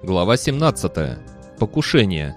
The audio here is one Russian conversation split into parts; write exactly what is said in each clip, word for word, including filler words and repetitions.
Глава семнадцатая. Покушение.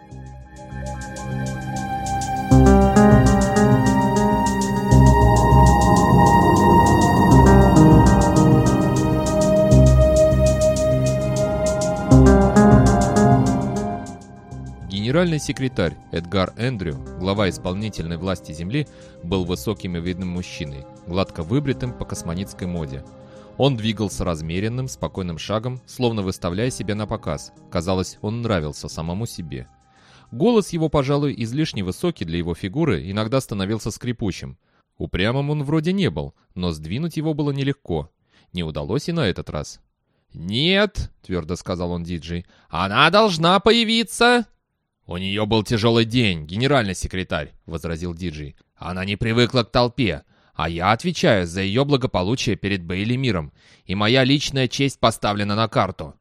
Генеральный секретарь Эдгар Эндрю, глава исполнительной власти Земли, был высоким и видным мужчиной, гладко выбритым по космонитской моде. Он двигался размеренным, спокойным шагом, словно выставляя себя на показ. Казалось, он нравился самому себе. Голос его, пожалуй, излишне высокий для его фигуры, иногда становился скрипучим. Упрямым он вроде не был, но сдвинуть его было нелегко. Не удалось и на этот раз. «Нет», — твердо сказал он диджей, — «она должна появиться!» «У нее был тяжелый день, генеральный секретарь», — возразил диджей. «Она не привыкла к толпе. А я отвечаю за ее благополучие перед Бейли миром, и моя личная честь поставлена на карту».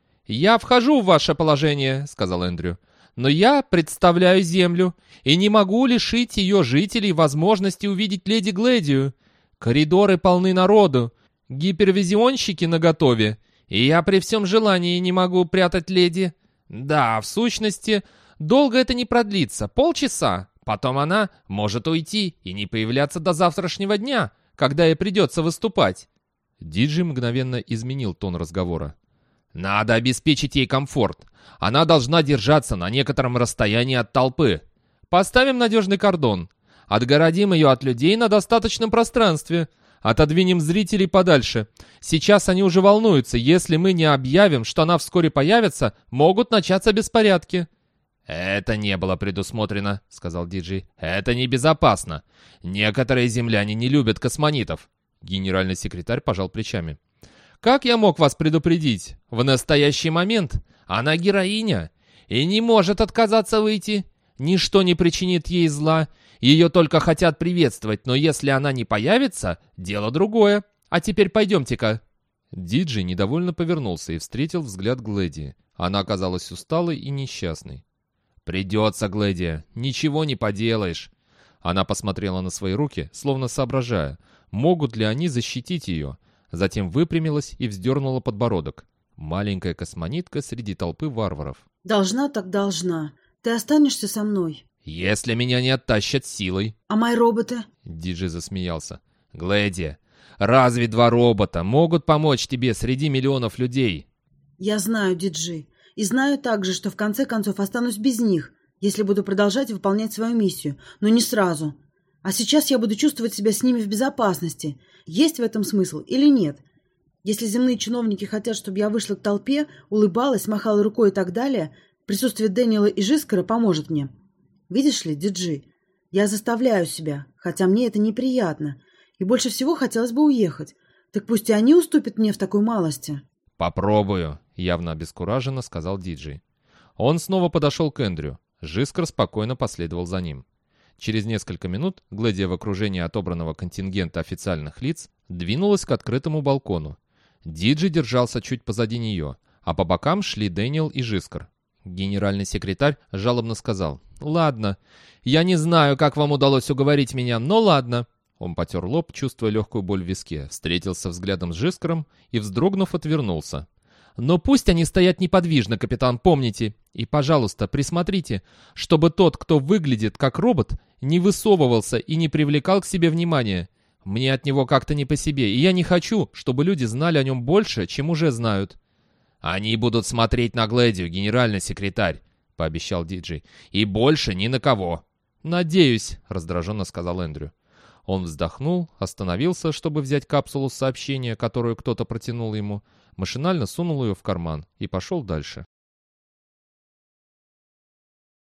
«Я вхожу в ваше положение», — сказал Эндрю, — «но я представляю Землю и не могу лишить ее жителей возможности увидеть леди Глэдию. Коридоры полны народу, гипервизионщики наготове, и я при всем желании не могу прятать леди. Да, в сущности, долго это не продлится, полчаса. Потом она может уйти и не появляться до завтрашнего дня, когда ей придется выступать». Диджей мгновенно изменил тон разговора. «Надо обеспечить ей комфорт. Она должна держаться на некотором расстоянии от толпы. Поставим надежный кордон. Отгородим ее от людей на достаточном пространстве. Отодвинем зрителей подальше. Сейчас они уже волнуются. Если мы не объявим, что она вскоре появится, могут начаться беспорядки». «Это не было предусмотрено», — сказал диджей. «Это небезопасно. Некоторые земляне не любят космонитов». Генеральный секретарь пожал плечами. «Как я мог вас предупредить? В настоящий момент она героиня и не может отказаться выйти. Ничто не причинит ей зла. Ее только хотят приветствовать, но если она не появится, дело другое. А теперь пойдемте-ка». Диджей недовольно повернулся и встретил взгляд Глэдии. Она оказалась усталой и несчастной. «Придется, Глэдия, ничего не поделаешь». Она посмотрела на свои руки, словно соображая, могут ли они защитить ее. Затем выпрямилась и вздернула подбородок. Маленькая космонитка среди толпы варваров. «Должна так должна. Ты останешься со мной?» «Если меня не оттащат силой». «А мои роботы?» Диджей засмеялся. «Глэдия, разве два робота могут помочь тебе среди миллионов людей?» «Я знаю, диджей. И знаю также, что в конце концов останусь без них, если буду продолжать выполнять свою миссию, но не сразу. А сейчас я буду чувствовать себя с ними в безопасности. Есть в этом смысл или нет? Если земные чиновники хотят, чтобы я вышла к толпе, улыбалась, махала рукой и так далее, присутствие Дэниела и Жискара поможет мне. Видишь ли, диджей, я заставляю себя, хотя мне это неприятно, и больше всего хотелось бы уехать. Так пусть и они уступят мне в такой малости». «Попробую», — явно обескураженно сказал диджей. Он снова подошел к Эндрю. Жискар спокойно последовал за ним. Через несколько минут Глэдия в окружении отобранного контингента официальных лиц двинулась к открытому балкону. Диджей держался чуть позади нее, а по бокам шли Дэниел и Жискар. Генеральный секретарь жалобно сказал: «Ладно, я не знаю, как вам удалось уговорить меня, но ладно». Он потер лоб, чувствуя легкую боль в виске, встретился взглядом с Жискаром и, вздрогнув, отвернулся. «Но пусть они стоят неподвижно, капитан, помните. И, пожалуйста, присмотрите, чтобы тот, кто выглядит как робот, не высовывался и не привлекал к себе внимания. Мне от него как-то не по себе, и я не хочу, чтобы люди знали о нем больше, чем уже знают». «Они будут смотреть на Глэдию, генеральный секретарь», — пообещал диджей, — «и больше ни на кого». «Надеюсь», — раздраженно сказал Эндрю. Он вздохнул, остановился, чтобы взять капсулу сообщения, которую кто-то протянул ему, машинально сунул ее в карман и пошел дальше.